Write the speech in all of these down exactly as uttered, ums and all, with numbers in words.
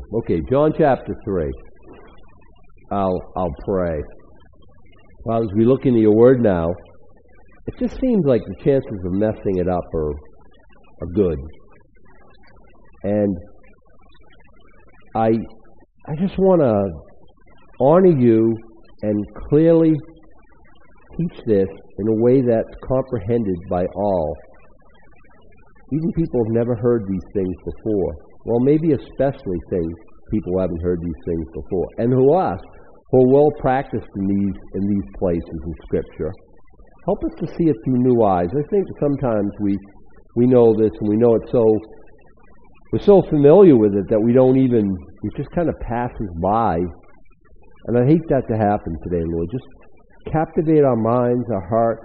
Okay, John chapter three. I'll I'll pray. Well, as we look into your word now, it just seems like the chances of messing it up are are good. And I I just want to honor you and clearly teach this in a way that's comprehended by all. Even people have never heard these things before. Well, maybe especially things people who haven't heard these things before. And who us, who are well practiced in these in these places in Scripture. Help us to see it through new eyes. I think sometimes we we know this and we know it so we're so familiar with it that we don't even it just kind of passes by. And I hate that to happen today, Lord. Just captivate our minds, our hearts.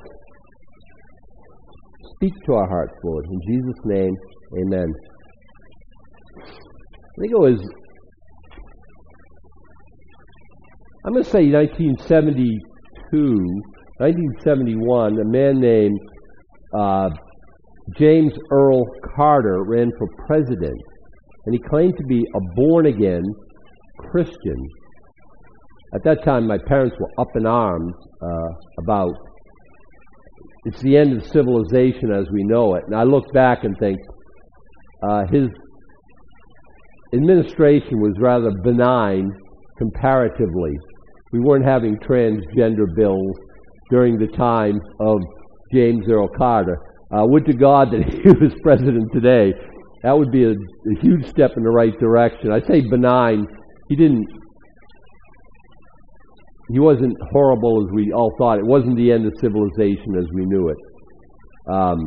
Speak to our hearts, Lord. In Jesus' name, amen. I think it was, I'm going to say nineteen seventy-two, nineteen seventy-one, a man named uh, James Earl Carter ran for president, and he claimed to be a born-again Christian. At that time, my parents were up in arms uh, about it's the end of civilization as we know it. And I look back and think uh, his administration was rather benign comparatively. We weren't having transgender bills during the time of James Earl Carter. Uh, would to God that he was president today. That would be a, a huge step in the right direction. I say benign. He didn't He wasn't horrible as we all thought. It wasn't the end of civilization as we knew it. Um,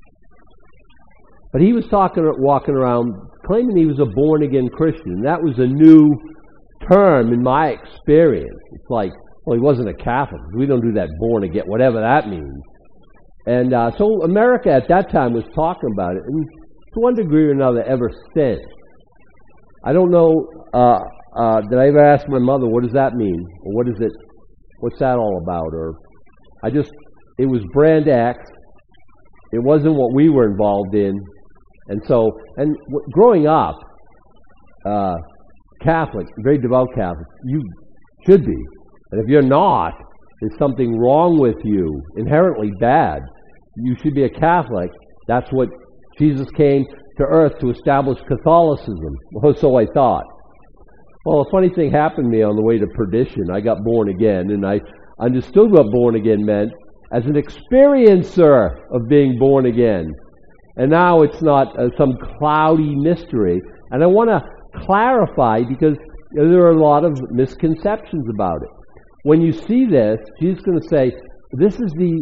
but he was talking, walking around, claiming he was a born-again Christian. That was a new term in my experience. It's like, well, he wasn't a Catholic. We don't do that born-again, whatever that means. And uh, so America at that time was talking about it, and to one degree or another, ever since. I don't know... Uh, Uh, did I ever ask my mother, what does that mean? Or what is it, what's that all about? Or I just, it was brand X. It wasn't what we were involved in. And so, and w- growing up, uh, Catholic, very devout Catholic, you should be. And if you're not, there's something wrong with you, inherently bad. You should be a Catholic. That's what Jesus came to earth to establish Catholicism. Well, so I thought. Well, a funny thing happened to me on the way to perdition. I got born again, and I understood what born again meant as an experiencer of being born again. And now it's not uh, some cloudy mystery. And I want to clarify because there are a lot of misconceptions about it. When you see this, Jesus is going to say, this is the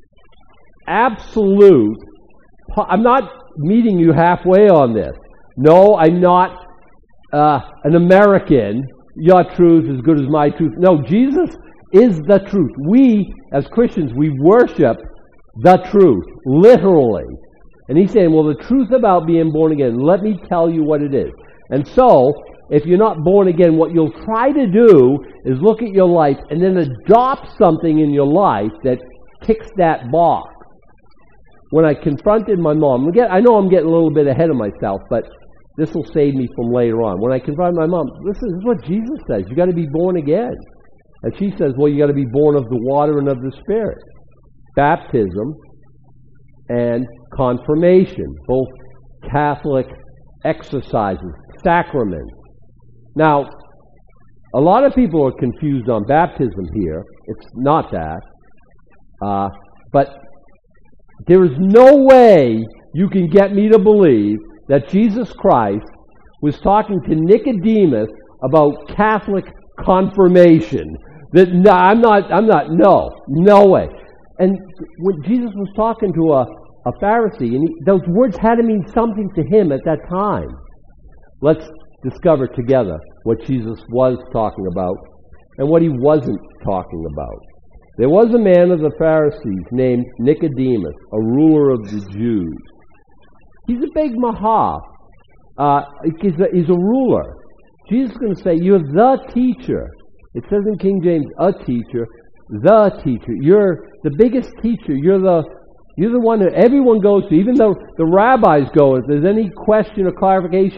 absolute... I'm not meeting you halfway on this. No, I'm not... Uh, an American, your truth is as good as my truth. No, Jesus is the truth. We, as Christians, we worship the truth, literally. And he's saying, well, the truth about being born again, let me tell you what it is. And so, if you're not born again, what you'll try to do is look at your life and then adopt something in your life that ticks that box. When I confronted my mom, I know I'm getting a little bit ahead of myself, but this will save me from later on. When I confront my mom, this is what Jesus says. You got to be born again. And she says, well, you got to be born of the water and of the Spirit. Baptism and confirmation, both Catholic exercises, sacraments. Now, a lot of people are confused on baptism here. It's not that. Uh, but there is no way you can get me to believe that Jesus Christ was talking to Nicodemus about Catholic confirmation. That no, I'm not, I'm not, no, no way. And when Jesus was talking to a, a Pharisee, and he, those words had to mean something to him at that time. Let's discover together what Jesus was talking about and what he wasn't talking about. There was a man of the Pharisees named Nicodemus, a ruler of the Jews. He's a big maha. Uh, he's, a, he's a ruler. Jesus is going to say, you're the teacher. It says in King James, a teacher, the teacher. You're the biggest teacher. You're the you're the one that everyone goes to. Even though the rabbis go, if there's any question or clarification,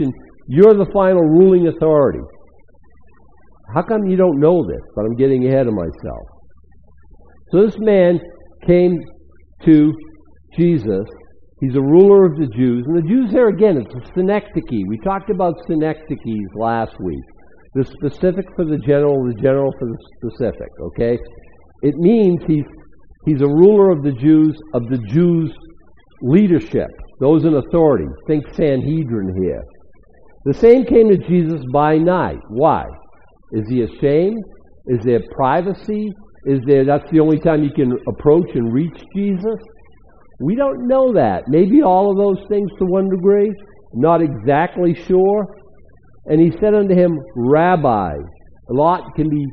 You're the final ruling authority. How come you don't know this? But I'm getting ahead of myself. So this man came to Jesus. He's a ruler of the Jews. And the Jews there, again, it's a synecdoche. We talked about synecdoches last week. The specific for the general, the general for the specific, okay? It means he's, he's a ruler of the Jews, of the Jews' leadership, those in authority. Think Sanhedrin here. The same came to Jesus by night. Why? Is he ashamed? Is there privacy? Is there, that's the only time you can approach and reach Jesus? We don't know that. Maybe all of those things to one degree. Not exactly sure. And he said unto him, Rabbi. A lot can be...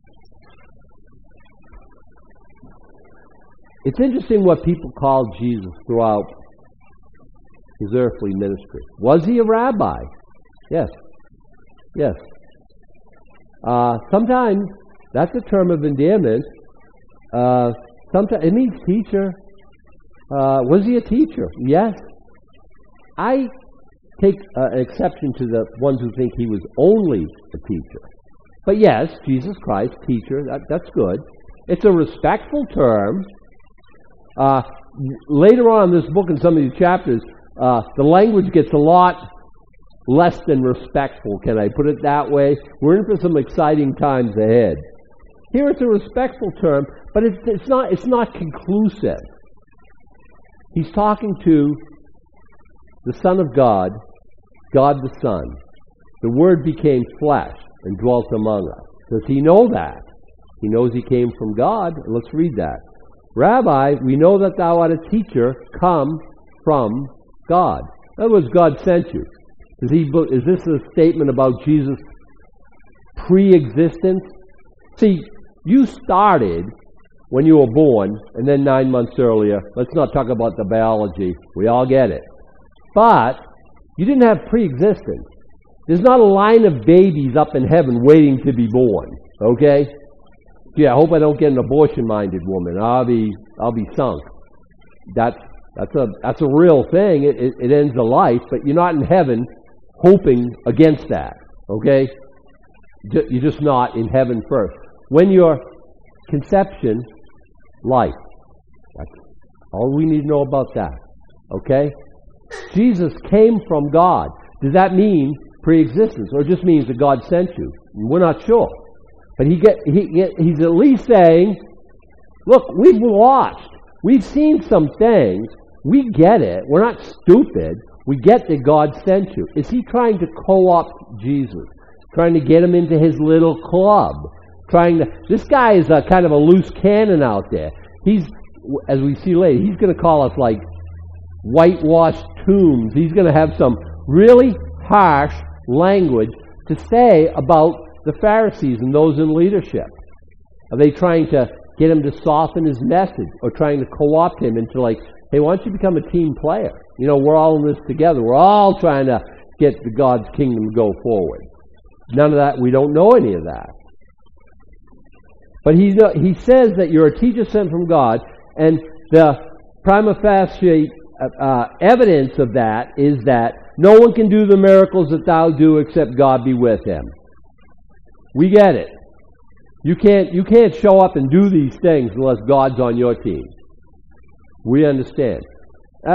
It's interesting what people called Jesus throughout his earthly ministry. Was he a rabbi? Yes. Yes. Uh, sometimes that's a term of endearment. Uh, sometimes it means teacher. Uh, was he a teacher? Yes. I take uh, an exception to the ones who think he was only a teacher. But yes, Jesus Christ, teacher, that, that's good. It's a respectful term. Uh, later on in this book, in some of these chapters, uh, the language gets a lot less than respectful, can I put it that way? We're in for some exciting times ahead. Here it's a respectful term, but it's, it's not it's not conclusive. He's talking to the Son of God, God the Son. The Word became flesh and dwelt among us. Does he know that? He knows he came from God. Let's read that. Rabbi, we know that thou art a teacher come from God. In other words, God sent you. Is, he, is this a statement about Jesus' pre-existence? See, you started when you were born, and then nine months earlier. Let's not talk about the biology. We all get it. But you didn't have pre-existence. There's not a line of babies up in heaven waiting to be born. Okay? Gee, I hope I don't get an abortion-minded woman. I'll be, I'll be sunk. That's that's a that's a real thing. It, it, it ends a life, but you're not in heaven hoping against that. Okay? You're just not in heaven first. When you're conception, life. That's all we need to know about that. Okay? Jesus came from God. Does that mean pre-existence, or it just means that God sent you? We're not sure. But he get, he, he's at least saying, look, we've watched. We've seen some things. We get it. We're not stupid. We get that God sent you. Is he trying to co-opt Jesus? Trying to get him into his little club? Trying to... This guy is a kind of a loose cannon out there. He's, as we see later, he's going to call us like whitewashed tombs. He's going to have some really harsh language to say about the Pharisees and those in leadership. Are they trying to get him to soften his message, or trying to co-opt him into like, hey, why don't you become a team player? You know, we're all in this together. We're all trying to get the God's kingdom to go forward. None of that. We don't know any of that. But he he says that you're a teacher sent from God, and the prima facie uh, evidence of that is that no one can do the miracles that thou do except God be with him. We get it. You can't you can't show up and do these things unless God's on your team. We understand. Uh,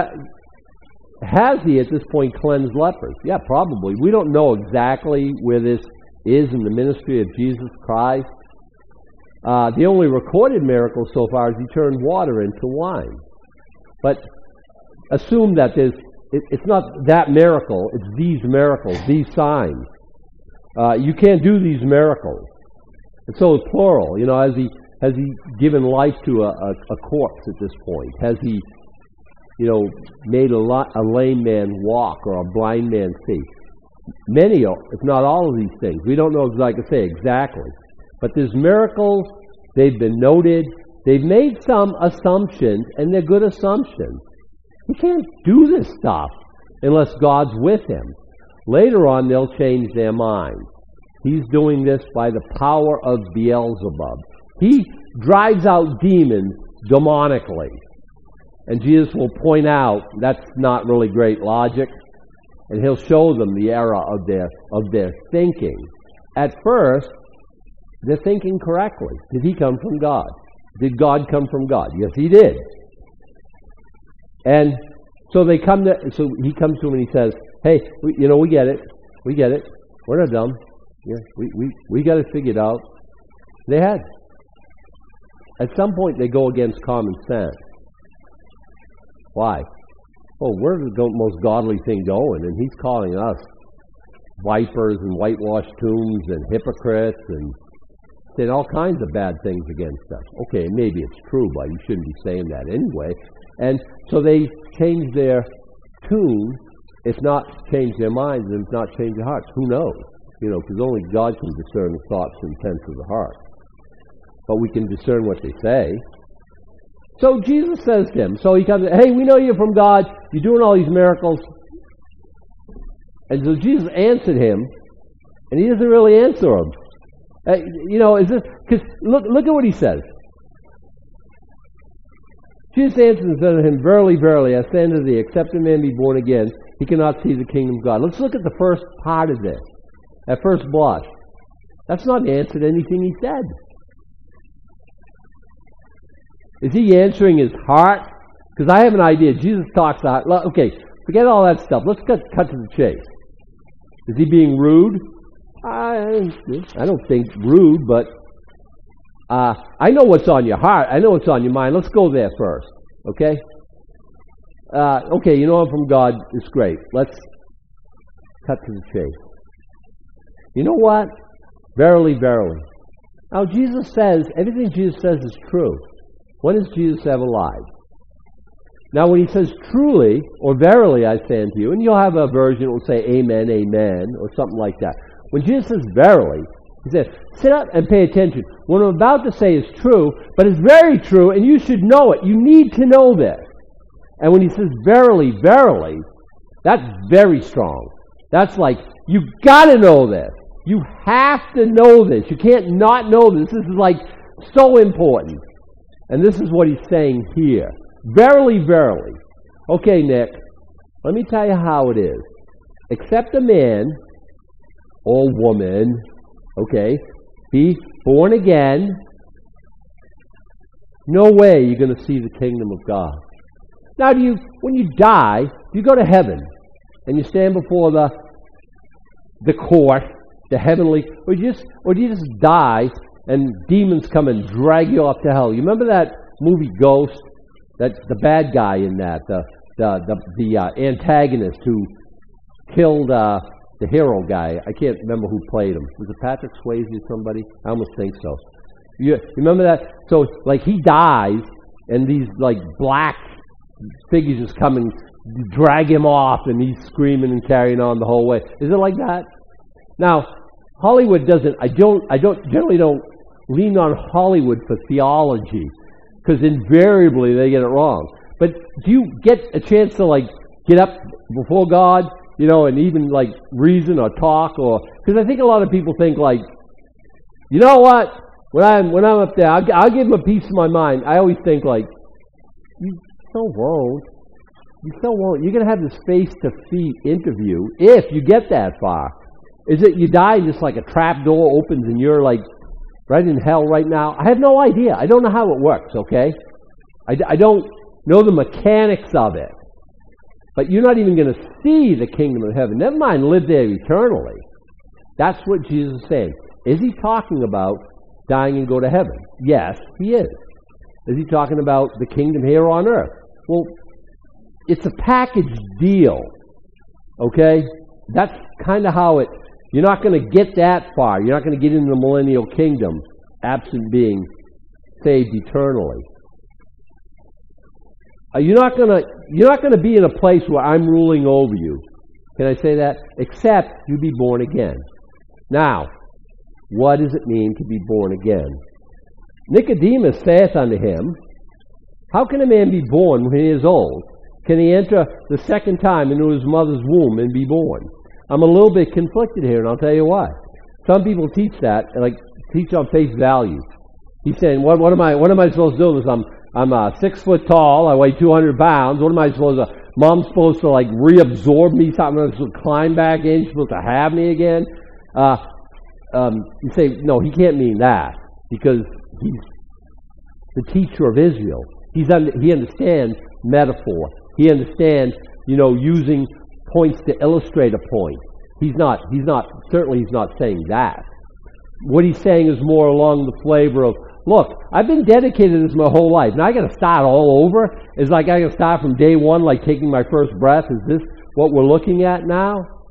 has he at this point cleansed lepers? Yeah, probably. We don't know exactly where this is in the ministry of Jesus Christ. Uh, the only recorded miracle so far is he turned water into wine. But assume that there's it, it's not that miracle, it's these miracles, these signs. Uh, you can't do these miracles. And so it's plural. You know, has he has he given life to a, a, a corpse at this point? Has he, you know, made a, lo- a lame man walk or a blind man see? Many, if not all of these things. We don't know, like I say, exactly. But there's miracles. They've been noted. They've made some assumptions, and they're good assumptions. He can't do this stuff unless God's with him. Later on, they'll change their mind. He's doing this by the power of Beelzebub. He drives out demons demonically. And Jesus will point out that's not really great logic. and he'll show them the error of their of their thinking. At first, they're thinking correctly. Did he come from God? Did God come from God? Yes, he did. And so they come to, so he comes to them and he says, hey, we, you know, we get it. We get it. We're not dumb. Yeah, we, we, we got it figured out. They had. At some point, they go against common sense. Why? Well, we're the go- most godly thing going, and he's calling us vipers and whitewashed tombs and hypocrites and saying all kinds of bad things against us. Okay, maybe it's true, but you shouldn't be saying that anyway. And so they change their tune, if not change their minds, and if not change their hearts. Who knows? You know, because only God can discern the thoughts and intents of the heart. But we can discern what they say. So Jesus says to him, so he comes, hey, we know you're from God. You're doing all these miracles. And so Jesus answered him, and he doesn't really answer him. Uh, you know, is this, because look, look at what he says. Jesus answered and said to him, verily, verily, I say unto thee, except a man be born again, he cannot see the kingdom of God. Let's look at the first part of this, at first blush. That's not an answer to anything he said. Is he answering his heart? Because I have an idea. Jesus talks out. Okay, forget all that stuff. Let's cut, cut to the chase. Is he being rude? I, I don't think rude, but uh, I know what's on your heart. I know what's on your mind. Let's go there first, okay? Uh, okay, you know I'm from God. It's great. Let's cut to the chase. You know what? Verily, verily. Now, Jesus says, everything Jesus says is true. When has Jesus ever lied? Now, when he says truly, or verily, I say unto you, and you'll have a version that will say amen, amen, or something like that. When Jesus says verily, he says, sit up and pay attention. What I'm about to say is true, but it's very true, and you should know it. You need to know this. And when he says verily, verily, that's very strong. That's like, you got to know this. You have to know this. You can't not know this. This is like so important. And this is what he's saying here. Verily, verily. Okay, Nick, let me tell you how it is. Except a man or woman, okay, be born again, no way you're going to see the kingdom of God. Now, do you, when you die, you go to heaven and you stand before the the court, the heavenly, or you just, or do you just die and demons come and drag you off to hell? You remember that movie Ghost? That the bad guy in that, the the the, the uh, antagonist who killed uh, the hero guy. I can't remember who played him. Was it Patrick Swayze or somebody? I almost think so. You, you remember that? So, like, he dies, and these, like, black figures just come and drag him off, and he's screaming and carrying on the whole way. Is it like that? Now, Hollywood doesn't, I don't, I don't, generally don't lean on Hollywood for theology, because invariably they get it wrong. But do you get a chance to, like, get up before God, you know, and even, like, reason or talk? Or because I think a lot of people think, like, you know what, when I'm, when I'm up there, I'll, I'll give him a piece of my mind. I always think, like, you so won't. You so won't. You're going to have this face-to-feet interview if you get that far. Is it you die and just like a trap door opens and you're, like, right in hell right now? I have no idea. I don't know how it works, okay? I, I don't know the mechanics of it. But you're not even going to see the kingdom of heaven. Never mind live there eternally. That's what Jesus is saying. Is he talking about dying and go to heaven? Yes, he is. Is he talking about the kingdom here on earth? Well, it's a package deal, okay? That's kind of how it, you're not going to get that far. You're not going to get into the millennial kingdom absent being saved eternally. Uh, you're not going to, you're not going to be in a place where I'm ruling over you. Can I say that? Except you be born again. Now, what does it mean to be born again? Nicodemus saith unto him, how can a man be born when he is old? Can he enter the second time into his mother's womb and be born? I'm a little bit conflicted here, and I'll tell you why. Some people teach that, like teach on face value. He's saying, what, what am I what am I supposed to do? I'm I'm uh, six foot tall, I weigh two hundred pounds. What am I supposed to Mom's supposed to like reabsorb me, something I'm supposed to climb back in, she's supposed to have me again. Uh, um, you say, no, he can't mean that, because he's the teacher of Israel. He's under, he understands metaphor. He understands, you know, using points to illustrate a point. He's not, he's not, certainly he's not saying that. What he's saying is more along the flavor of, look, I've been dedicated to this my whole life. Now I got to start all over. It's like I got to start from day one, like taking my first breath. Is this what we're looking at now?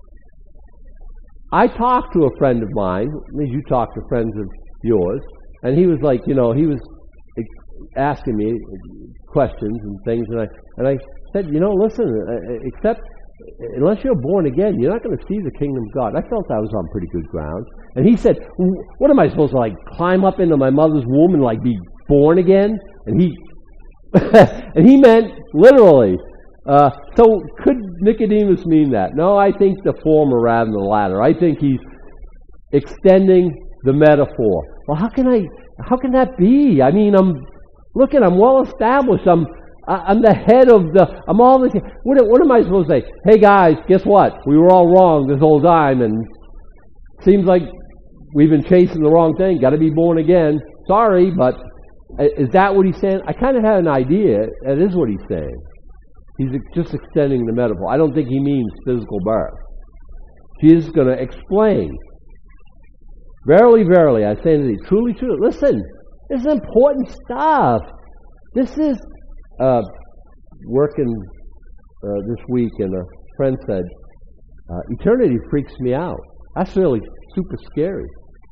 I talked to a friend of mine, as you talk to friends of yours, and he was like, you know, he was asking me questions and things, and I and I said, you know, listen, except unless you're born again, you're not going to see the kingdom of God. I felt I was on pretty good ground. And he said, what am I supposed to, like, climb up into my mother's womb and, like, be born again? And he and he meant literally. Uh, so could Nicodemus mean that? No, I think the former rather than the latter. I think he's extending the metaphor. Well, how can I, how can that be? I mean, I'm, looking, I'm well established. I'm I'm the head of the, I'm all this. What, what am I supposed to say? Hey guys, guess what? We were all wrong this whole time, and seems like we've been chasing the wrong thing. Got to be born again. Sorry, but is that what he's saying? I kind of had an idea. That is what he's saying. He's just extending the metaphor. I don't think he means physical birth. Jesus is going to explain. Verily, verily, I say to thee, truly, truly. Listen, this is important stuff. This is Uh, working uh, this week, and a friend said, uh, eternity freaks me out. That's really super scary.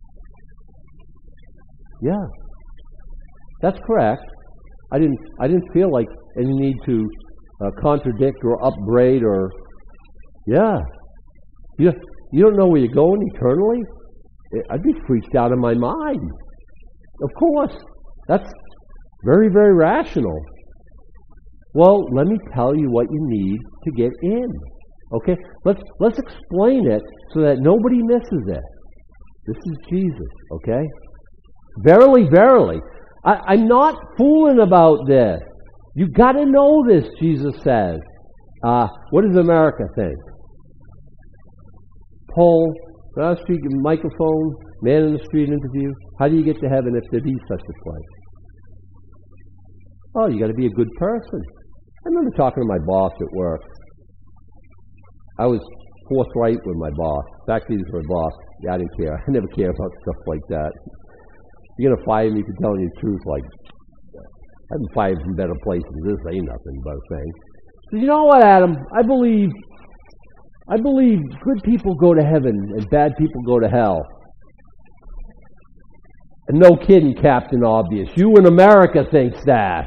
Yeah, that's correct. I didn't. I didn't feel like any need to uh, contradict or upbraid or. Yeah, you you don't know where you're going eternally. I'd be freaked out of my mind. Of course, that's very very rational. Well, let me tell you what you need to get in. Okay? Let's let's explain it so that nobody misses it. This is Jesus, okay? Verily, verily. I, I'm not fooling about this. You got to know this, Jesus says. Uh, what does America think? Poll, on the street microphone, man in the street interview. How do you get to heaven if there be such a place? Oh, you got to be a good person. I remember talking to my boss at work. I was forthright with my boss. In fact, he was my boss. Yeah, I didn't care. I never care about stuff like that. You're going to fire me for telling you the truth. Like, I've been fired from better places. This ain't nothing but a thing. So you know what, Adam? I believe, I believe good people go to heaven and bad people go to hell. And no kidding, Captain Obvious. You in America thinks that.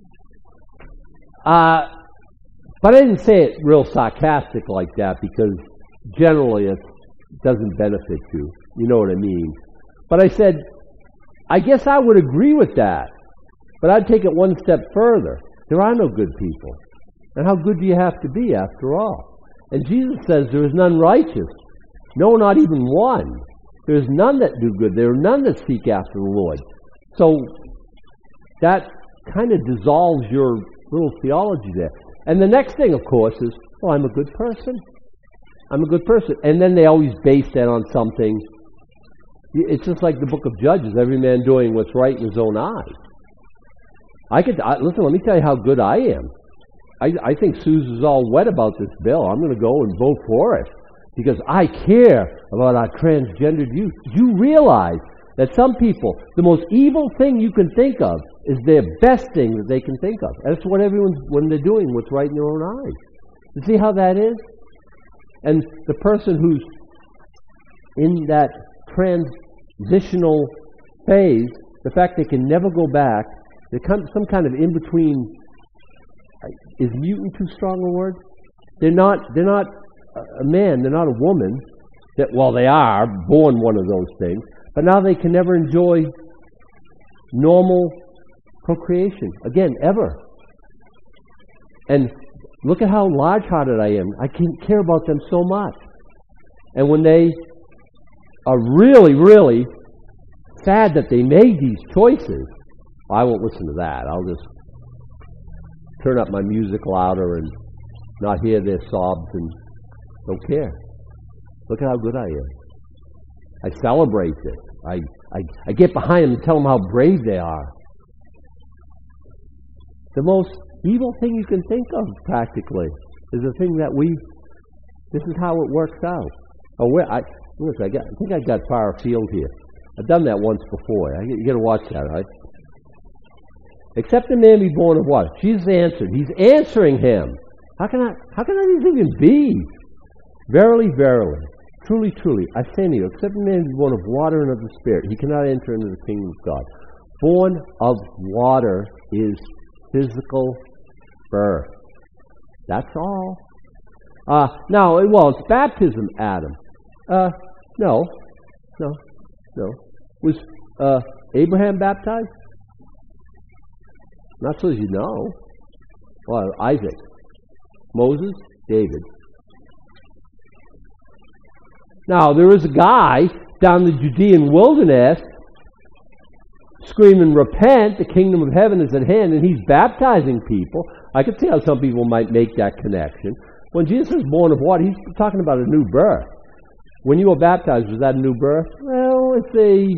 Uh, but I didn't say it real sarcastic like that, because generally it doesn't benefit you. You know what I mean. But I said, I guess I would agree with that. But I'd take it one step further. There are no good people. And how good do you have to be after all? And Jesus says there is none righteous. No, not even one. There is none that do good. There are none that seek after the Lord. So that kind of dissolves your little theology there. And the next thing, of course, is, well, I'm a good person. I'm a good person. And then they always base that on something. It's just like the book of Judges, every man doing what's right in his own eyes. I could, I, listen, let me tell you how good I am. I, I think Susan's all wet about this bill. I'm going to go and vote for it because I care about our transgendered youth. You realize that some people, the most evil thing you can think of is their best thing that they can think of. That's what everyone's, when they're doing what's right in their own eyes. You see how that is? And the person who's in that transitional phase, the fact they can never go back, they come some kind of in-between, is mutant too strong a word? They're not, they're not a man, they're not a woman, that, well, they are born one of those things, but now they can never enjoy normal procreation again, ever. And look at how large-hearted I am. I can care about them so much. And when they are really, really sad that they made these choices, I won't listen to that. I'll just turn up my music louder and not hear their sobs and don't care. Look at how good I am. I celebrate this. I, I, I get behind them and tell them how brave they are. The most evil thing you can think of, practically, is the thing that we, this is how it works out. Oh, where, I, listen, I, got, I think I got far afield here. I've done that once before. You got to watch that, right? Except a man be born of what? Jesus answered. He's answering him. How can I? How can that even be? Verily, verily, truly, truly, I say to you, except a man be born of water and of the Spirit, he cannot enter into the kingdom of God. Born of water is physical birth. That's all. Uh, now, well, it's baptism, Adam. Uh, no, no, no. Was uh, Abraham baptized? Not so as you know. Well, Isaac, Moses, David. Now, there is a guy down the Judean wilderness screaming, repent, the kingdom of heaven is at hand, and he's baptizing people. I can see how some people might make that connection. When Jesus was born of water, he's talking about a new birth. When you were baptized, was that a new birth? Well, it's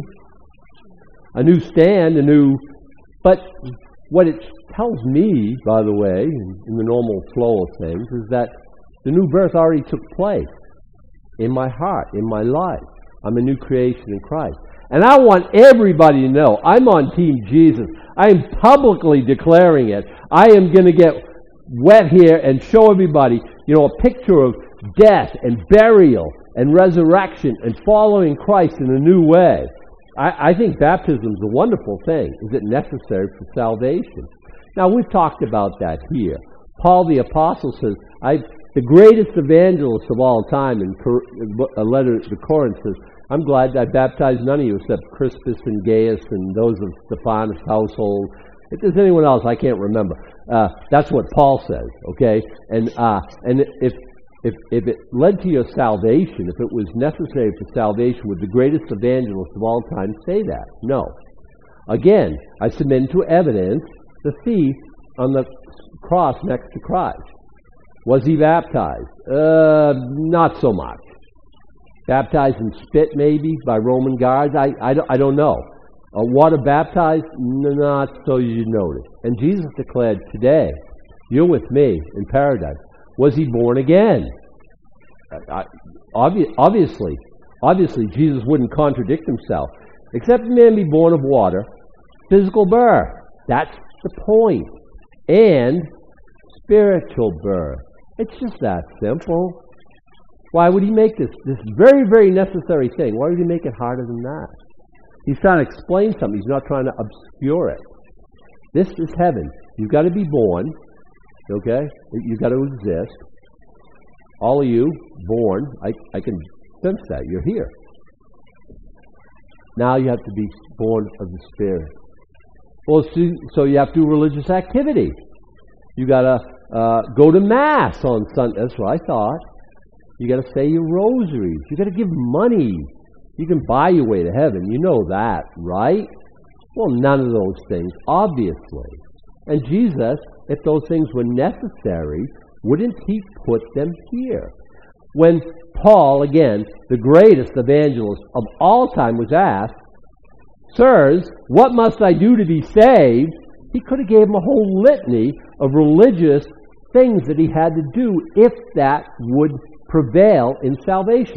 a, a new stand, a new... But what it tells me, by the way, in, in the normal flow of things, is that the new birth already took place in my heart, in my life. I'm a new creation in Christ. And I want everybody to know, I'm on Team Jesus. I am publicly declaring it. I am going to get wet here and show everybody, you know, a picture of death and burial and resurrection and following Christ in a new way. I, I think baptism is a wonderful thing. Is it necessary for salvation? Now, we've talked about that here. Paul the Apostle says, I, the greatest evangelist of all time, in a letter to Corinth says, I'm glad that I baptized none of you except Crispus and Gaius and those of Stephanus' household. If there's anyone else, I can't remember. Uh, that's what Paul says, okay? And uh, and if, if if it led to your salvation, if it was necessary for salvation, would the greatest evangelist of all time say that? No. Again, I submit to evidence the thief on the cross next to Christ. Was he baptized? Uh, not so much. Baptized in spit, maybe, by Roman guards? I, I, don't, I don't know. Uh, water baptized? Not so you notice. And Jesus declared, today, you're with me in paradise. Was he born again? Uh, I, obvi- obviously. Obviously, Jesus wouldn't contradict himself. Except a man be born of water, physical birth. That's the point. And spiritual birth. It's just that simple. Why would he make this, this very, very necessary thing? Why would he make it harder than that? He's trying to explain something. He's not trying to obscure it. This is heaven. You've got to be born, okay? You've got to exist. All of you, born, I, I can sense that. You're here. Now you have to be born of the Spirit. Well, so you have to do religious activity. You got to uh, go to Mass on Sunday. That's what I thought. You got to say your rosaries. You got to give money. You can buy your way to heaven. You know that, right? Well, none of those things, obviously. And Jesus, if those things were necessary, wouldn't he put them here? When Paul, again, the greatest evangelist of all time, was asked, Sirs, what must I do to be saved? He could have gave him a whole litany of religious things that he had to do if that would prevail in salvation.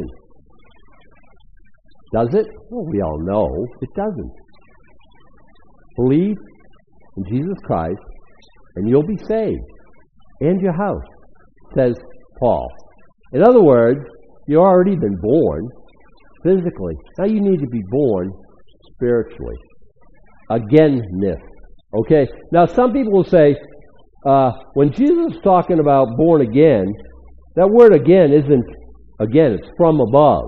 Does it? Well, we all know it doesn't. Believe in Jesus Christ and you'll be saved. And your house, says Paul. In other words, you've already been born physically. Now you need to be born spiritually. Againness. Okay? Now some people will say, uh, when Jesus is talking about born again, that word again isn't again, it's from above.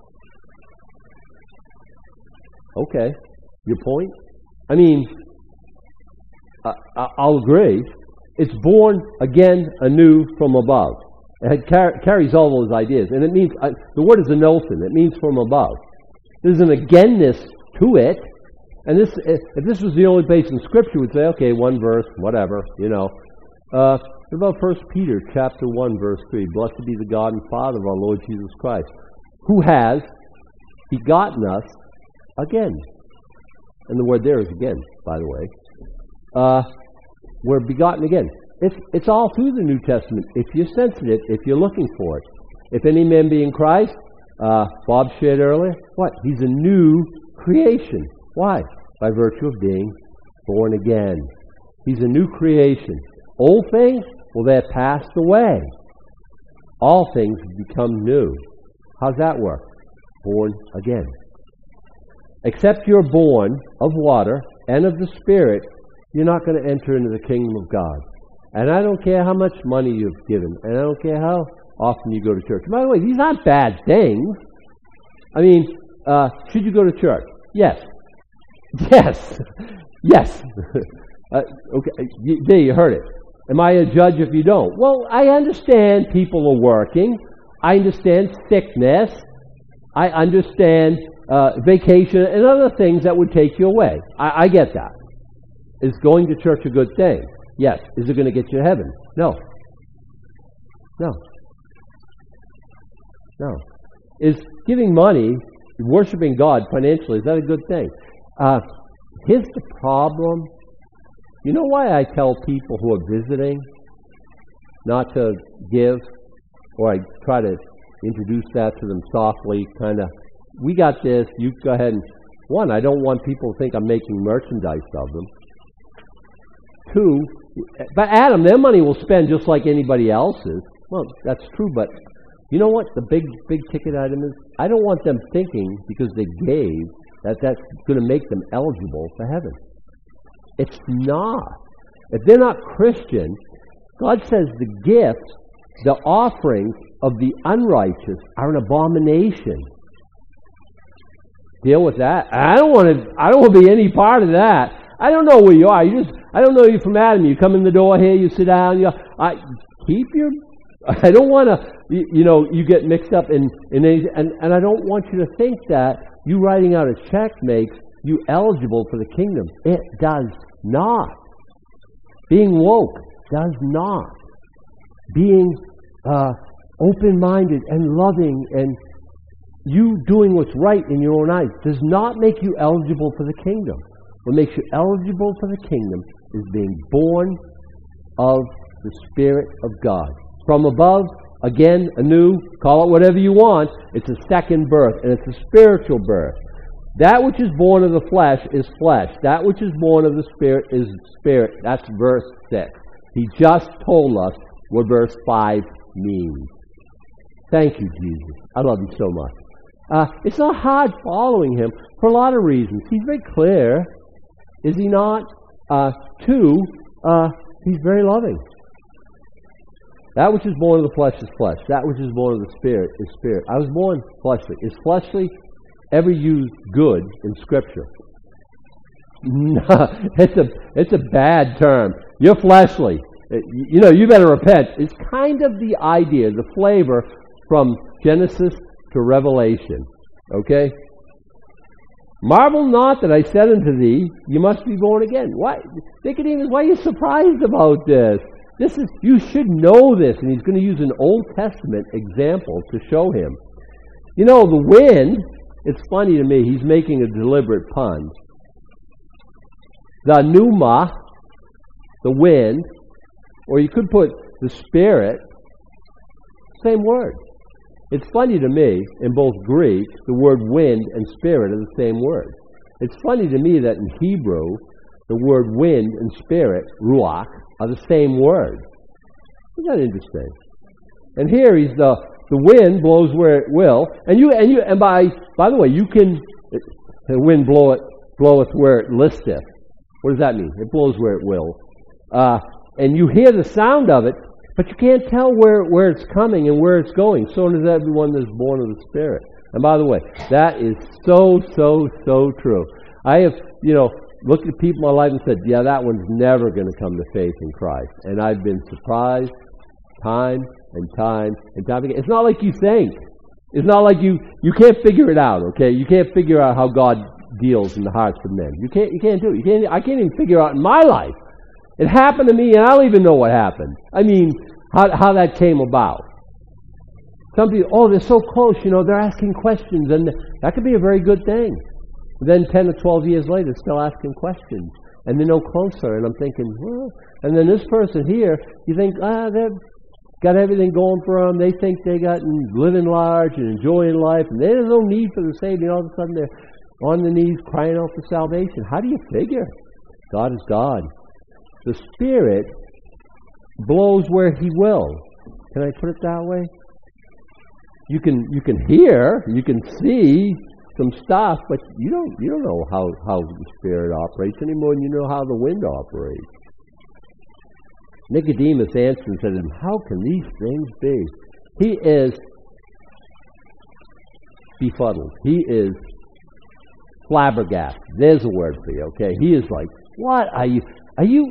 Okay. Your point? I mean, uh, I'll agree. It's born again anew from above. It car- carries all those ideas. And it means, uh, the word is anothen. It means from above. There's an againness to it. And this, if this was the only place in Scripture, we'd say, okay, one verse, whatever, you know. Uh, What about First Peter chapter one, verse three? Blessed be the God and Father of our Lord Jesus Christ, who has begotten us again. And the word there is again, by the way. Uh, we're begotten again. It's, it's all through the New Testament. If you're sensitive, if you're looking for it. If any man be in Christ, uh, Bob shared earlier, what? He's a new creation. Why? By virtue of being born again. He's a new creation. Old things, well, they're passed away. All things become new. How's that work? Born again. Except you're born of water and of the Spirit, you're not going to enter into the kingdom of God. And I don't care how much money you've given, and I don't care how often you go to church. By the way, these aren't bad things. I mean, uh, should you go to church? Yes. Yes. Yes. uh, okay. You, there, you heard it. Am I a judge if you don't? Well, I understand people are working. I understand sickness. I understand uh, vacation and other things that would take you away. I, I get that. Is going to church a good thing? Yes. Is it going to get you to heaven? No. No. No. Is giving money, worshiping God financially, is that a good thing? Uh, here's the problem. You know why I tell people who are visiting not to give, or I try to introduce that to them softly, kind of, we got this, you go ahead and, one, I don't want people to think I'm making merchandise of them. Two, but Adam, their money will spend just like anybody else's. Well, that's true, but you know what the big, big ticket item is? I don't want them thinking, because they gave, that that's going to make them eligible for heaven. It's not. If they're not Christian, God says the gifts, the offerings of the unrighteous are an abomination. Deal with that. I don't want to. I don't want to be any part of that. I don't know where you are. You just. I don't know you from Adam. You come in the door here. You sit down. You. I keep your. I don't want to. You, you know. You get mixed up in in any, and and I don't want you to think that you writing out a check makes you eligible for the kingdom. It does not. Being woke does not. Being uh, open-minded and loving and you doing what's right in your own eyes does not make you eligible for the kingdom. What makes you eligible for the kingdom is being born of the Spirit of God. From above, again, anew, call it whatever you want, it's a second birth, and it's a spiritual birth. That which is born of the flesh is flesh. That which is born of the Spirit is spirit. That's verse six. He just told us what verse five means. Thank you, Jesus. I love you so much. Uh, it's not hard following him for a lot of reasons. He's very clear, is he not? Uh, two, uh, he's very loving. That which is born of the flesh is flesh. That which is born of the Spirit is spirit. I was born fleshly. Is fleshly ever used good in Scripture? No, it's a it's a bad term. You're fleshly. You know, you better repent. It's kind of the idea, the flavor from Genesis to Revelation. Okay? Marvel not that I said unto thee, you must be born again. Why? Nicodemus, why are you surprised about this? This is, you should know this. And he's going to use an Old Testament example to show him. You know, the wind, it's funny to me, he's making a deliberate pun. The pneuma, the wind, or you could put the Spirit, same word. It's funny to me, in both Greek, the word wind and spirit are the same word. It's funny to me that in Hebrew, the word wind and spirit, ruach, are the same word. Isn't that interesting? And here he's the the wind blows where it will, and you and you and by by the way, you can the wind blow it bloweth where it listeth. What does that mean? It blows where it will. Uh, and you hear the sound of it, but you can't tell where, where it's coming and where it's going. So does everyone that's born of the Spirit. And by the way, that is so, so, so true. I have, you know, looked at people in my life and said, yeah, that one's never going to come to faith in Christ. And I've been surprised time and time and time again. It's not like you think. It's not like you, you can't figure it out, okay? You can't figure out how God deals in the hearts of men. You can't, you can't do it. You can't, I can't even figure out in my life. It happened to me, and I don't even know what happened. I mean, how, how that came about. Some people, oh, they're so close, you know, they're asking questions, and that could be a very good thing. Then ten or twelve years later, still asking questions, and they're no closer, and I'm thinking, well, and then this person here, you think, ah, they've got everything going for them, they think they got living large and enjoying life, and there's no need for the Savior, and all of a sudden they're on their knees crying out for salvation. How do you figure? God is God. The Spirit blows where He will. Can I put it that way? You can you can hear, you can see some stuff, but you don't you don't know how, how the Spirit operates any more than you know how the wind operates. Nicodemus answered and said to him, how can these things be? He is befuddled. He is flabbergasted. There's a word for you, okay? He is like, what are you, are you,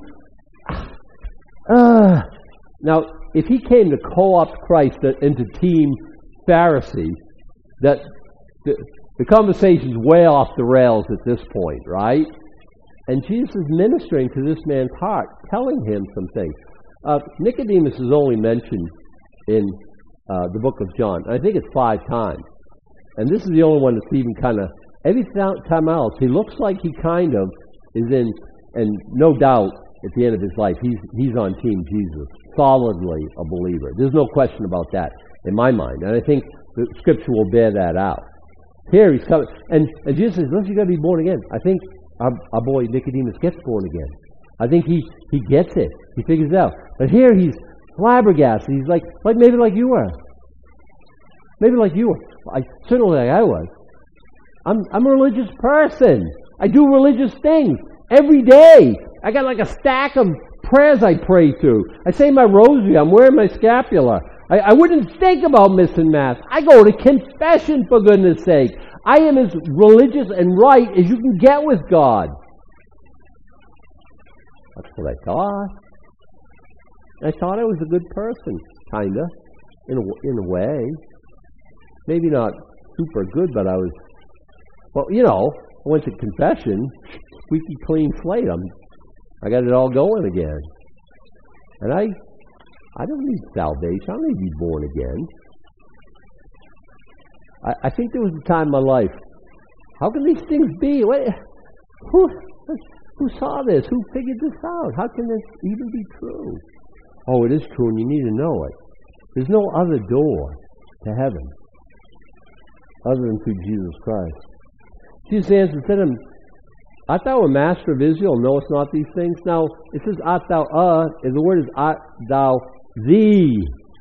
uh. Now, if he came to co-opt Christ into Team Pharisee, that the, the conversation's way off the rails at this point, right? And Jesus is ministering to this man's heart, telling him some things. Uh, Nicodemus is only mentioned in uh, the book of John. I think it's five times. And this is the only one that's even kind of, every time else, he looks like he kind of is in, and no doubt at the end of his life, he's he's on Team Jesus, solidly a believer. There's no question about that in my mind. And I think the Scripture will bear that out. Here he's coming, and, and Jesus says, listen, you got to be born again. I think our, our boy Nicodemus gets born again. I think he, he gets it. He figures it out. But here he's flabbergasted. He's like, like maybe like you were. Maybe like you were. I, certainly like I was. I'm, I'm a religious person. I do religious things every day. I got like a stack of prayers I pray through. I say my rosary. I'm wearing my scapular. I, I wouldn't think about missing Mass. I go to confession, for goodness sake. I am as religious and right as you can get with God. That's what I thought. I thought I was a good person, kind of, in a, in a way. Maybe not super good, but I was, well, you know, I went to confession, squeaky clean slate. I'm, I got it all going again. And I I don't need salvation. I don't need to be born again. I, I think there was a time in my life, how can these things be? What, who, who saw this? Who figured this out? How can this even be true? Oh, it is true, and you need to know it. There's no other door to heaven other than through Jesus Christ. Jesus answered and said to him, art thou a master of Israel, knowest not these things? Now, it says, art thou a, and the word is, art thou the.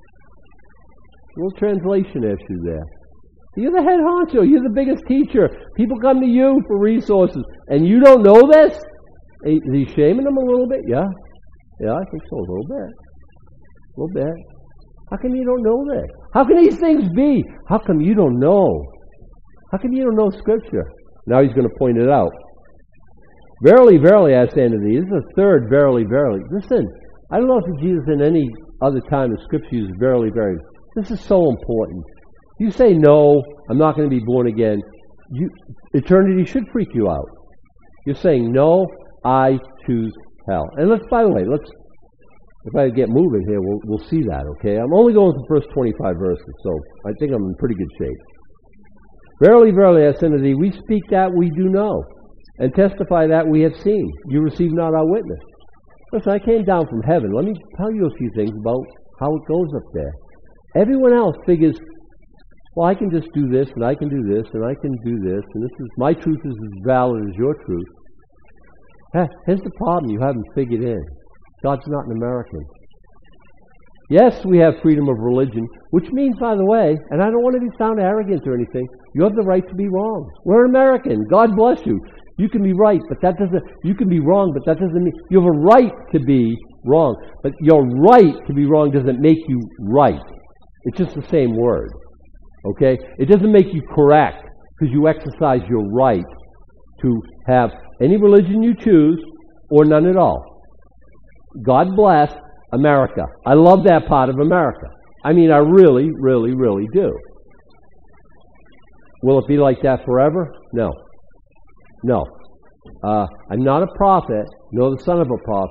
A little translation issue there. You're the head honcho. You're the biggest teacher. People come to you for resources, and you don't know this? Is he shaming them a little bit? Yeah. Yeah, I think so, a little bit. A little bit. How come you don't know this? How can these things be? How come you don't know? How come you don't know Scripture? Now he's going to point it out. Verily, verily, I say unto thee. This is the third verily, verily. Listen, I don't know if Jesus in any other time in Scripture uses verily, verily. This is so important. You say, no, I'm not going to be born again. You, eternity should freak you out. You're saying, no, I choose hell. And let's, by the way, let's, if I get moving here, we'll, we'll see that, okay? I'm only going to the first twenty-five verses, so I think I'm in pretty good shape. Verily, verily, I say unto thee, we speak that we do know, and testify that we have seen. You receive not our witness. Listen, I came down from heaven. Let me tell you a few things about how it goes up there. Everyone else figures, well, I can just do this, and I can do this, and I can do this, and this is my truth is as valid as your truth. Here's the problem you haven't figured in. God's not an American. Yes, we have freedom of religion, which means, by the way, and I don't want to be sound arrogant or anything, you have the right to be wrong. We're American. God bless you. You can be right, but that doesn't, you can be wrong, but that doesn't mean, you have a right to be wrong. But your right to be wrong doesn't make you right. It's just the same word. Okay? It doesn't make you correct because you exercise your right to have any religion you choose or none at all. God bless America. I love that part of America. I mean, I really, really, really do. Will it be like that forever? No. No. Uh, I'm not a prophet, nor the son of a prophet.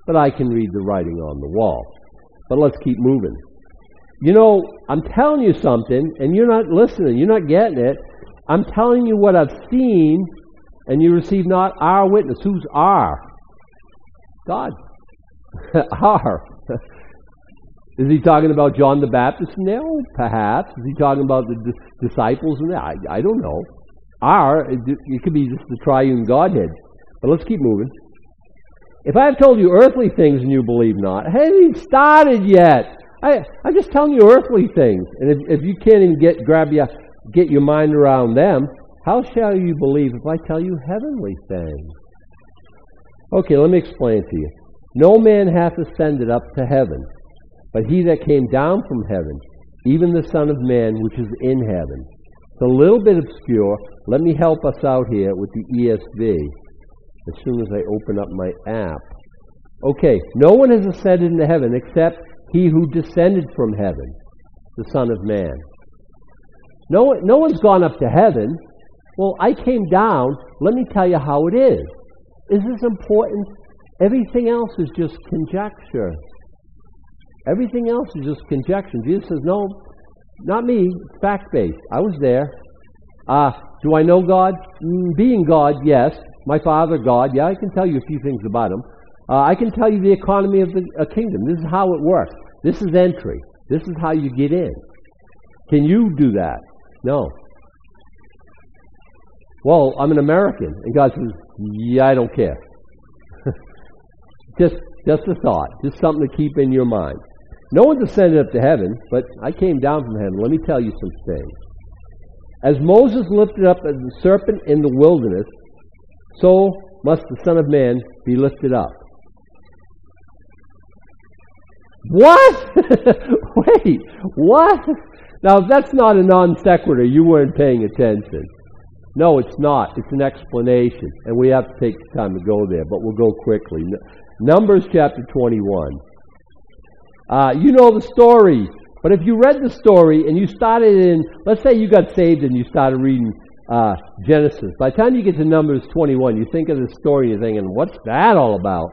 but I can read the writing on the wall. But let's keep moving. You know, I'm telling you something, and you're not listening. You're not getting it. I'm telling you what I've seen, and you receive not our witness. Who's our? God. Our. Is he talking about John the Baptist? No, perhaps. Is he talking about the d- disciples? No, I, I don't know. Our, it, it could be just the triune Godhead. But let's keep moving. If I have told you earthly things and you believe not, I haven't even started yet. I, I'm just telling you earthly things. And if, if you can't even get grab your, get your mind around them, how shall you believe if I tell you heavenly things? Okay, let me explain to you. No man hath ascended up to heaven, but he that came down from heaven, even the Son of Man which is in heaven. It's a little bit obscure. Let me help us out here with the E S V as soon as I open up my app. Okay, no one has ascended into heaven except he who descended from heaven, the Son of Man. No, no one's gone up to heaven. Well, I came down. Let me tell you how it is. Is this important? Everything else is just conjecture. Everything else is just conjecture. Jesus says, no, not me. It's fact-based. I was there. Uh, do I know God? Mm, being God, yes. My Father, God, yeah, I can tell you a few things about Him. Uh, I can tell you the economy of the a kingdom. This is how it works. This is entry. This is how you get in. Can you do that? No. Well, I'm an American. And God says, yeah, I don't care. just, just a thought. Just something to keep in your mind. No one descended up to heaven, but I came down from heaven. Let me tell you some things. As Moses lifted up as the serpent in the wilderness, so must the Son of Man be lifted up. What? Wait, what? Now, if that's not a non sequitur, you weren't paying attention. No, it's not. It's an explanation, and we have to take time to go there, but we'll go quickly. Numbers chapter twenty-one. Uh, you know the story, but if you read the story and you started in, let's say you got saved and you started reading uh, Genesis. By the time you get to Numbers twenty-one, you think of the story and you're thinking, what's that all about?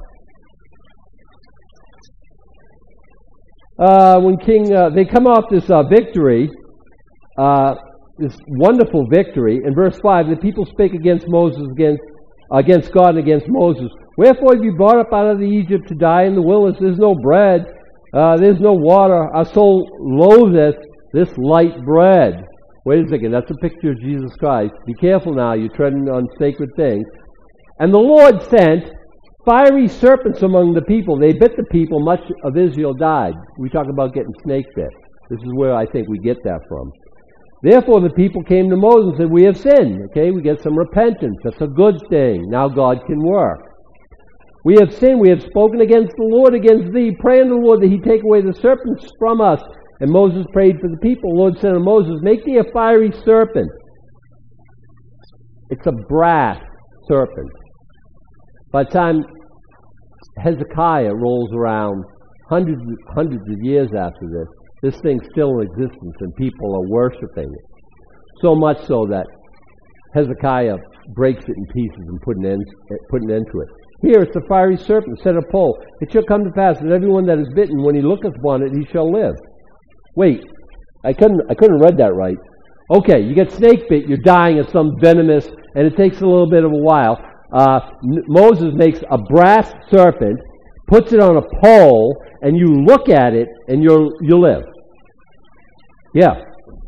Uh, when King, uh, they come off this uh, victory, uh, this wonderful victory. In verse five, the people spake against Moses, against, against God and against Moses. Wherefore have you brought up out of the Egypt to die in the wilderness? There's no bread, uh, there's no water. Our soul loatheth this light bread. Wait a second, that's a picture of Jesus Christ. Be careful now, you're treading on sacred things. And the Lord sent fiery serpents among the people. They bit the people, much of Israel died. We talk about getting snake bit. This is where I think we get that from. Therefore the people came to Moses and said, we have sinned. Okay, we get some repentance. That's a good thing. Now God can work. We have sinned. We have spoken against the Lord, against thee. Pray unto the Lord that he take away the serpents from us. And Moses prayed for the people. The Lord said to Moses, make thee a fiery serpent. It's a brass serpent. By the time Hezekiah rolls around hundreds, hundreds of years after this, this thing's still in existence and people are worshiping it. So much so that Hezekiah breaks it in pieces and put an end, put an end to it. Here it's a fiery serpent set a pole. It shall come to pass that everyone that is bitten, when he looketh upon it, he shall live. Wait, I couldn't I couldn't have read that right. Okay, you get snake bit, you're dying of some venomous, and it takes a little bit of a while. Uh, Moses makes a brass serpent, puts it on a pole, and you look at it, and you'll you'll live. Yeah.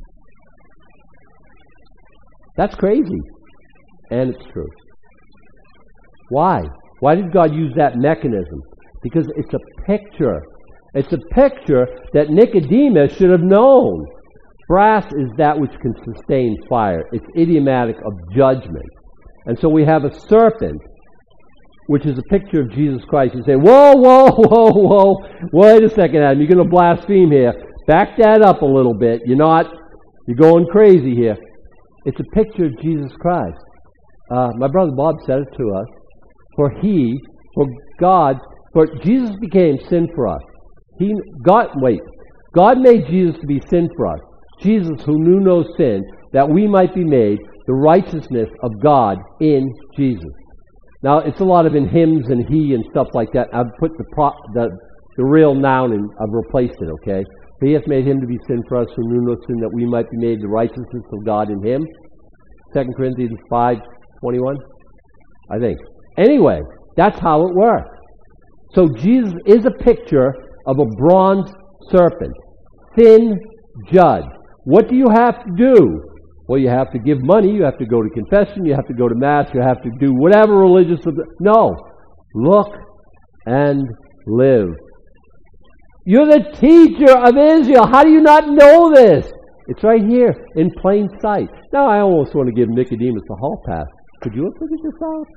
That's crazy. And it's true. Why? Why did God use that mechanism? Because it's a picture. It's a picture that Nicodemus should have known. Brass is that which can sustain fire. It's idiomatic of judgment. And so we have a serpent, which is a picture of Jesus Christ. You say, whoa, whoa, whoa, whoa. Wait a second, Adam. You're going to blaspheme here. Back that up a little bit. You're not, you're going crazy here. It's a picture of Jesus Christ. Uh, my brother Bob said it to us. For he, for God, for Jesus became sin for us. He, God, wait. God made Jesus to be sin for us. Jesus, who knew no sin, that we might be made the righteousness of God in Jesus. Now, it's a lot of in hymns and he and stuff like that. I've put the pro, the, the real noun and I've replaced it, okay? He hath made him to be sin for us who knew no sin, that we might be made the righteousness of God in him. Second Corinthians five twenty-one, I think. Anyway, that's how it works. So Jesus is a picture of a bronze serpent. Sin judge. What do you have to do? Well, you have to give money, you have to go to confession, you have to go to Mass, you have to do whatever religious... No. Look and live. You're the teacher of Israel. How do you not know this? It's right here in plain sight. Now, I almost want to give Nicodemus a hall pass. Could you look at this out?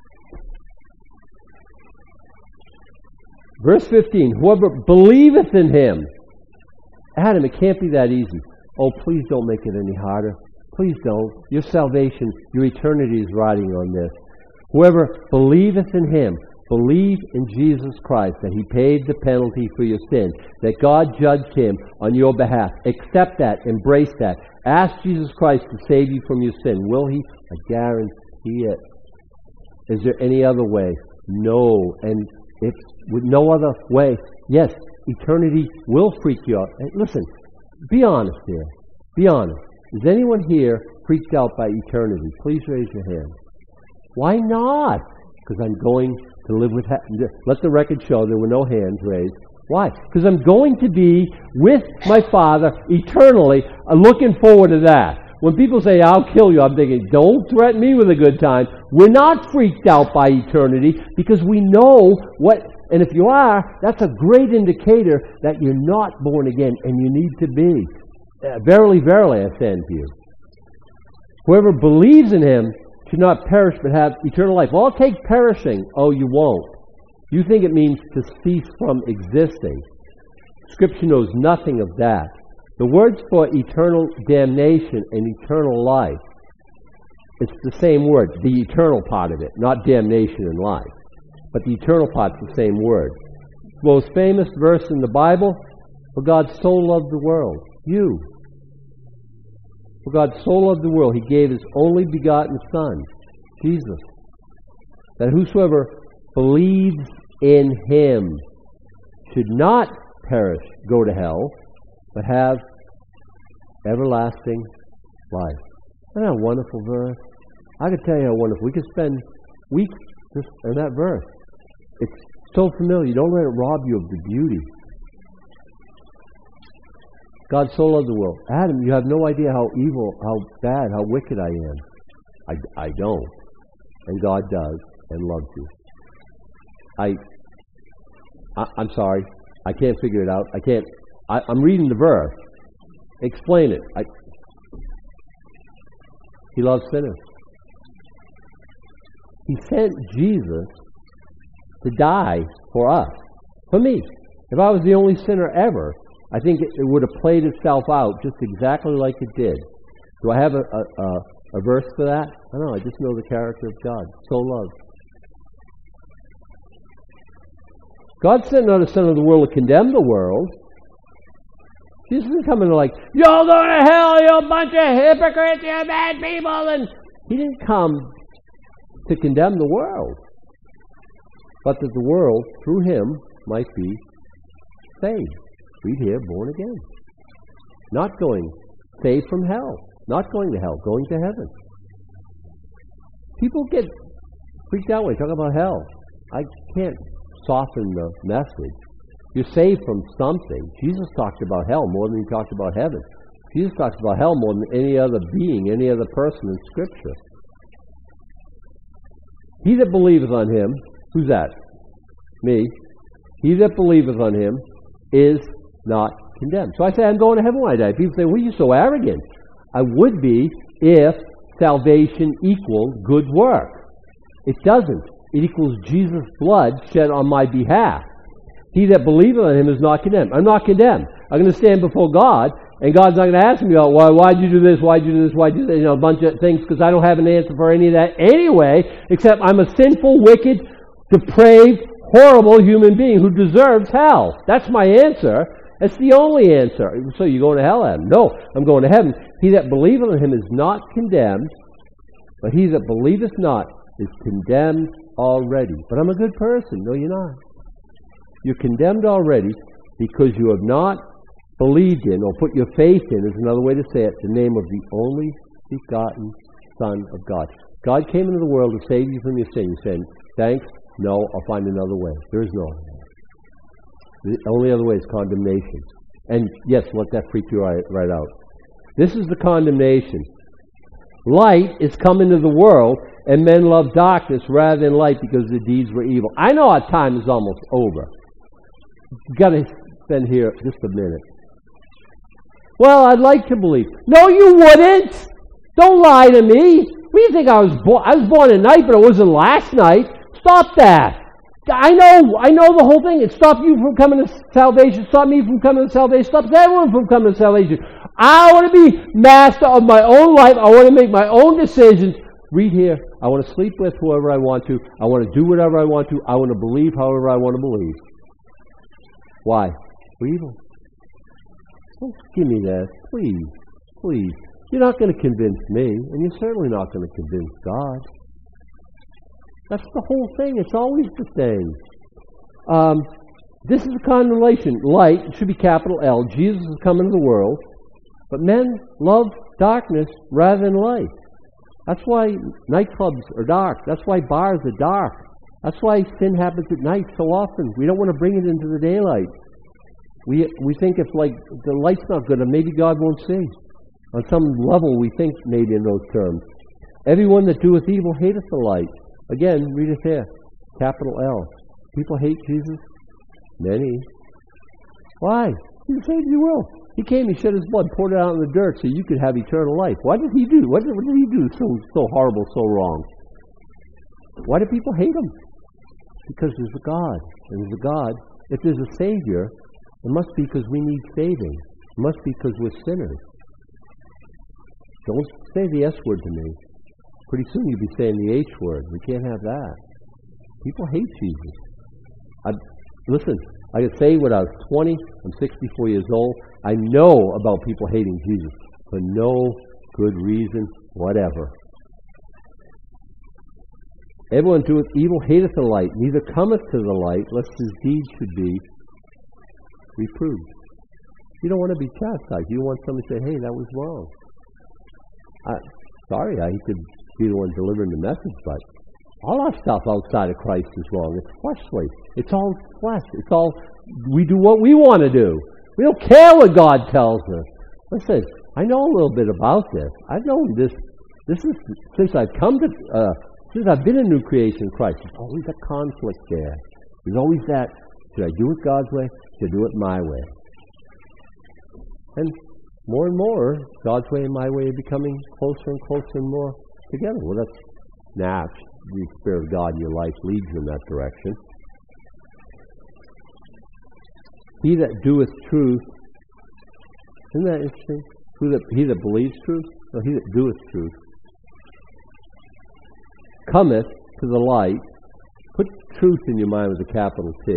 Verse fifteen, whoever believeth in him. Adam, it can't be that easy. Oh, please don't make it any harder. Please don't. Your salvation, your eternity is riding on this. Whoever believeth in him, believe in Jesus Christ, that he paid the penalty for your sin, that God judged him on your behalf. Accept that. Embrace that. Ask Jesus Christ to save you from your sin. Will he? I guarantee it. Is there any other way? No. And if with no other way, yes, eternity will freak you out. Hey, listen, be honest here. Be honest. Is anyone here freaked out by eternity? Please raise your hand. Why not? Because I'm going to live with heaven. Let the record show there were no hands raised. Why? Because I'm going to be with my Father eternally. I'm looking forward to that. When people say, I'll kill you, I'm thinking, don't threaten me with a good time. We're not freaked out by eternity because we know what, and if you are, that's a great indicator that you're not born again and you need to be. Uh, verily, verily, I say unto you. Whoever believes in him should not perish but have eternal life. Well, I'll take perishing. Oh, you won't. You think it means to cease from existing. Scripture knows nothing of that. The words for eternal damnation and eternal life, it's the same word, the eternal part of it, not damnation and life. But the eternal part's the same word. The most famous verse in the Bible, for God so loved the world. You. For God so loved the world, he gave his only begotten Son, Jesus, that whosoever believes in him should not perish, go to hell, but have everlasting life. Isn't that a wonderful verse? I could tell you how wonderful. We could spend weeks just on that verse. It's so familiar. Don't let it rob you of the beauty. God so loved the world. Adam, you have no idea how evil, how bad, how wicked I am. I, I don't. And God does and loves you. I, I, I'm sorry. I can't figure it out. I can't. I, I'm reading the verse. Explain it. I, he loves sinners. He sent Jesus to die for us, for me. If I was the only sinner ever, I think it, it would have played itself out just exactly like it did. Do I have a, a, a, a verse for that? I don't know. I just know the character of God. So loved. God sent not a son of the world to condemn the world. Jesus isn't coming like, you're going to hell, you bunch of hypocrites, you bad people. And he didn't come to condemn the world, but that the world, through him, might be saved. Read here, born again. Not going, saved from hell. Not going to hell, going to heaven. People get freaked out when they talk about hell. I can't soften the message. You're saved from something. Jesus talked about hell more than he talked about heaven. Jesus talks about hell more than any other being, any other person in Scripture. He that believeth on him, who's that? Me. He that believeth on him is not condemned. So I say, I'm going to heaven when I die. People say, well, you're so arrogant. I would be if salvation equaled good work. It doesn't. It equals Jesus' blood shed on my behalf. He that believeth on him is not condemned. I'm not condemned. I'm going to stand before God, and God's not going to ask me, oh, why, why'd you do this, why'd you do this, why'd you do this, you know, a bunch of things, because I don't have an answer for any of that anyway, except I'm a sinful, wicked, depraved, horrible human being who deserves hell. That's my answer. That's the only answer. So you're going to hell, Adam? No, I'm going to heaven. He that believeth on him is not condemned, but he that believeth not is condemned already. But I'm a good person. No, you're not. You're condemned already because you have not believed in or put your faith in, is another way to say it, the name of the only begotten Son of God. God came into the world to save you from your sin. You said, thanks, no, I'll find another way. There is no other way. The only other way is condemnation. And yes, let that freak you right, right out. This is the condemnation. Light is come into the world, and men love darkness rather than light because their deeds were evil. I know our time is almost over. You've got to spend here just a minute. Well, I'd like to believe. No, you wouldn't. Don't lie to me. What do you think I was born? I was born at night, but it wasn't last night. Stop that. I know, I know the whole thing. It stopped you from coming to salvation. It stopped me from coming to salvation. It stops everyone from coming to salvation. I want to be master of my own life. I want to make my own decisions. Read here. I want to sleep with whoever I want to. I want to do whatever I want to. I want to believe however I want to believe. Why? For evil. Don't give me that. Please. Please. You're not going to convince me, and you're certainly not going to convince God. That's the whole thing. It's always the thing. Um, this is a condemnation. Light should be capital L. Jesus has come into the world, but men love darkness rather than light. That's why nightclubs are dark. That's why bars are dark. That's why sin happens at night so often. We don't want to bring it into the daylight. We we think if like the light's not good, and maybe God won't see. On some level, we think maybe in those terms. Everyone that doeth evil hateth the light. Again, read it there. Capital L. People hate Jesus? Many. Why? He saved your will. He came, he shed his blood, poured it out in the dirt so you could have eternal life. Why did he do? What did, what did he do so, so horrible, so wrong? Why do people hate him? Because there's a God. And there's a God. If there's a Savior, it must be because we need saving. It must be because we're sinners. Don't say the S word to me. Pretty soon you'll be saying the H word. We can't have that. People hate Jesus. I, listen, I can say when I was twenty, I'm sixty-four years old, I know about people hating Jesus for no good reason whatever. Everyone doeth evil hateth the light, neither cometh to the light, lest his deeds should be reproved. You don't want to be chastised. You want someone to say, hey, that was wrong. I, sorry, I could be the one delivering the message, but all our stuff outside of Christ is wrong. It's fleshly. It's all flesh. It's all, we do what we want to do. We don't care what God tells us. Listen, I know a little bit about this. I've known this, this is, since I've come to, uh, since I've been a new creation in Christ, there's always a conflict there. There's always that, should I do it God's way? Should I do it my way? And more and more, God's way and my way are becoming closer and closer and more together. Well, that's natural. The Spirit of God in your life leads you in that direction. He that doeth truth, isn't that interesting? Who that, he that believes truth? No, he that doeth truth. Cometh to the light. Put truth in your mind with a capital T.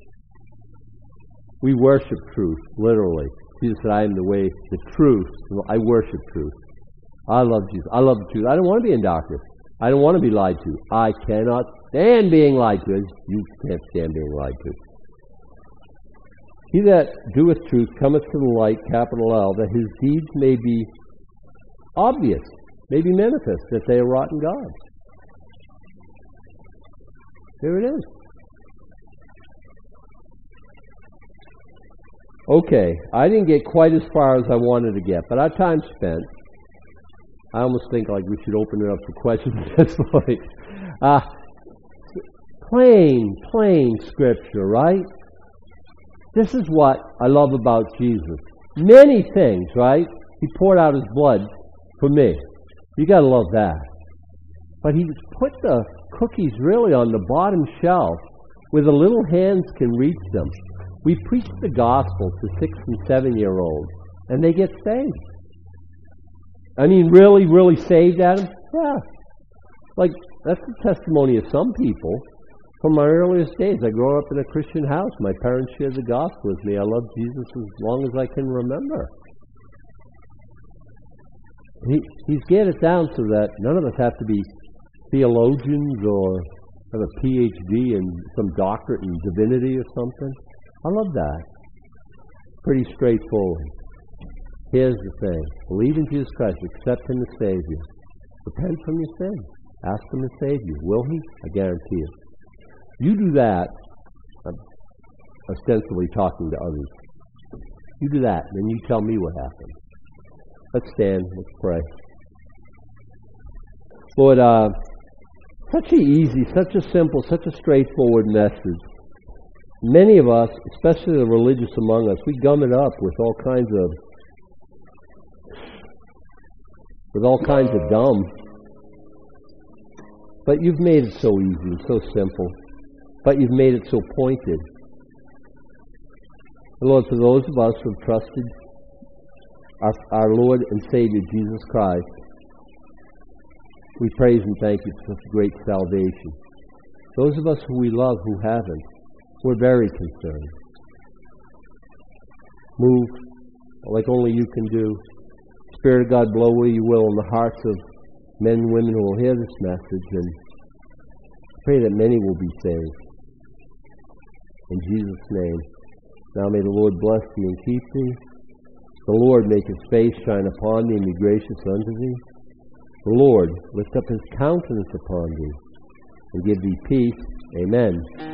We worship truth, literally. Jesus said, I am the way, the truth. I worship truth. I love Jesus. I love the truth. I don't want to be in darkness. I don't want to be lied to. I cannot stand being lied to. You can't stand being lied to. He that doeth truth cometh to the light, capital L, that his deeds may be obvious, may be manifest, that they are wrought in God. There it is. Okay, I didn't get quite as far as I wanted to get, but our time spent. I almost think like we should open it up for questions at this point. Uh, plain, plain scripture, right? This is what I love about Jesus. Many things, right? He poured out his blood for me. You got to love that. But he put the cookies really on the bottom shelf where the little hands can reach them. We preach the gospel to six and seven year olds, and they get saved. I mean, really, really saved, Adam? Yeah. Like, that's the testimony of some people. From my earliest days, I grew up in a Christian house. My parents shared the gospel with me. I loved Jesus as long as I can remember. He, he's get it down so that none of us have to be theologians or have a P H D and some doctorate in divinity or something. I love that. Pretty straightforward. Here's the thing. Believe in Jesus Christ. Accept Him as Savior. Repent from your sin. Ask Him to save you. Will He? I guarantee it. You do that. I'm ostensibly talking to others. You do that, then you tell me what happened. Let's stand. Let's pray. Lord, uh, such a easy, such a simple, such a straightforward message. Many of us, especially the religious among us, we gum it up with all kinds of with all kinds of dumb. But you've made it so easy, so simple. But you've made it so pointed. And Lord, for those of us who have trusted our, our Lord and Savior, Jesus Christ, we praise and thank you for such great salvation. Those of us who we love who haven't, we're very concerned. Move like only you can do. Spirit of God, blow where you will in the hearts of men and women who will hear this message, and pray that many will be saved. In Jesus' name. Now may the Lord bless thee and keep thee. The Lord make His face shine upon thee and be gracious unto thee. The Lord lift up His countenance upon thee and give thee peace. Amen.